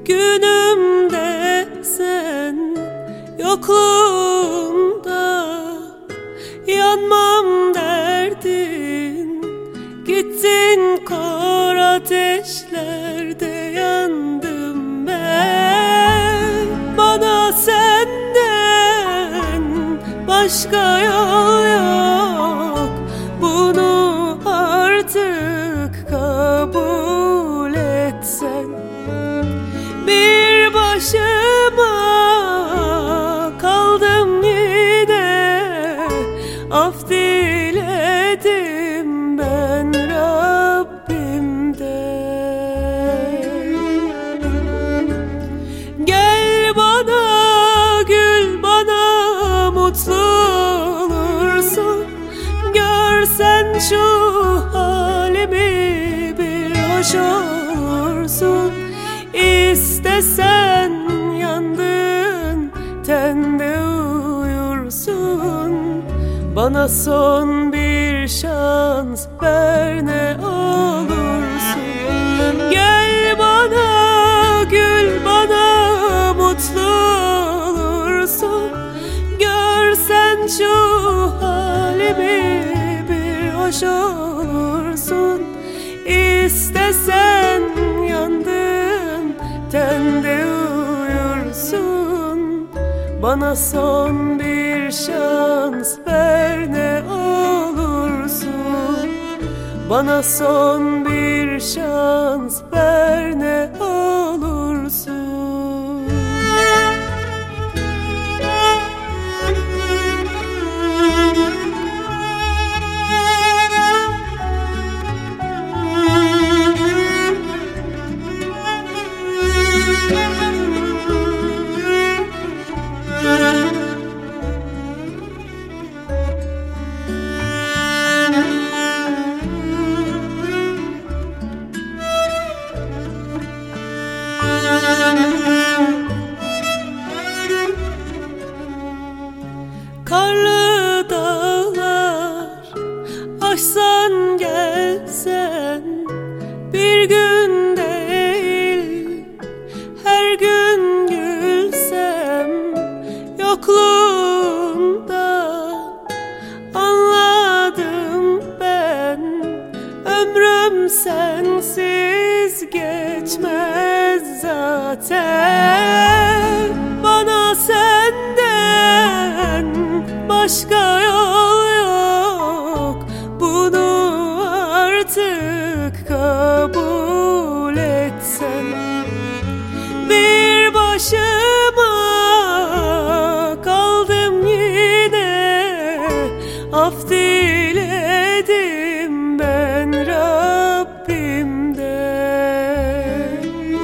Günümde sen yokluğunda yanmam derdin. Gittin kor ateşlerde yandım ben. Bana senden başka yol yok. Bunu artık kabul etsen. Bir başıma kaldım yine, af diledim ben Rabbimden. Gel bana gül, bana mutlu olursun. Görsen şu halimi bir hoş olursun. İstesen yandın, tende uyursun. Bana son bir şans ver ne olursun. Gel bana gül, bana mutlu olursun. Görsen şu halimi bir hoş olursun. İstesen yandın, tende uyursun. Bana son bir şans ver ne olursun. Bana son bir şans ver ne olursun. Karlı dağlar aşsan gelsen, bir gün değil her gün gülsem. Yokluğunda anladım ben, ömrüm sensiz geçmez zaten. Bana senden başka yol yok. Bunu artık kabul etsen. Bir başıma kaldım yine, af diledim ben Rabbimden.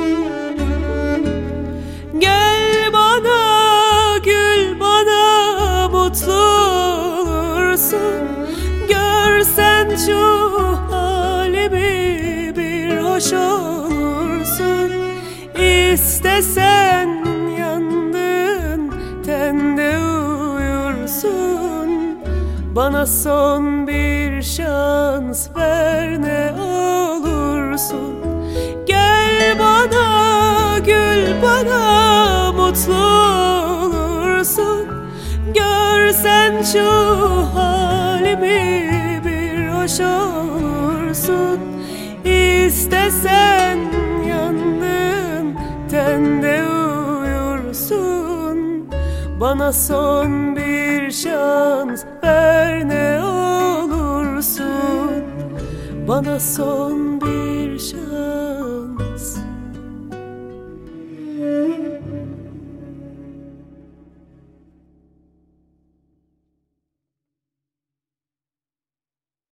Gel bana gül, bana mutlu olursun. Görsen şu halimi bir hoş olursun. İstesen yandın, tende uyursun. Bana son bir şans ver ne olursun. Gel bana gül, bana mutlu olursun. Görsen şu halimi bir hoş olursun. İstesen yandın, tende uyursun. Bana son bir şans ver ne olursun. Bana son bir şans